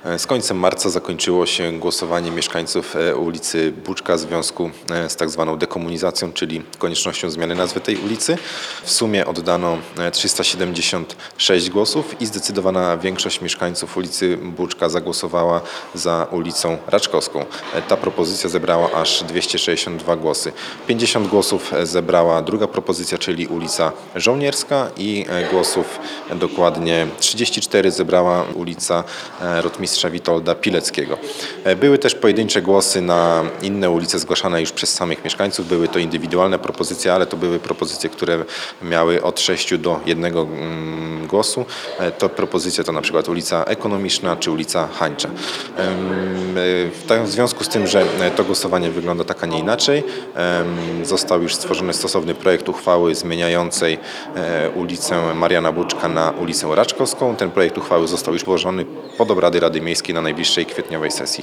Z końcem marca zakończyło się głosowanie mieszkańców ulicy Buczka w związku z tak zwaną dekomunizacją, czyli koniecznością zmiany nazwy tej ulicy. W sumie oddano 376 głosów i zdecydowana większość mieszkańców ulicy Buczka zagłosowała za ulicą Raczkowską. Ta propozycja zebrała aż 262 głosy. 50 głosów zebrała druga propozycja, czyli ulica Żołnierska i głosów dokładnie 34 zebrała ulica Rotmistrza Witolda Pileckiego. Były też pojedyncze głosy na inne ulice zgłaszane już przez samych mieszkańców. Były to indywidualne propozycje, ale to były propozycje, które miały od 6 do 1 głosu. To propozycja to na przykład ulica Ekonomiczna czy ulica Hańcza. W związku z tym, że to głosowanie wygląda tak, a nie inaczej, został już stworzony stosowny projekt uchwały zmieniającej ulicę Mariana Buczka na ulicę Raczkowską. Ten projekt uchwały został już włożony pod obrady Rady Miejskiej na najbliższej kwietniowej sesji.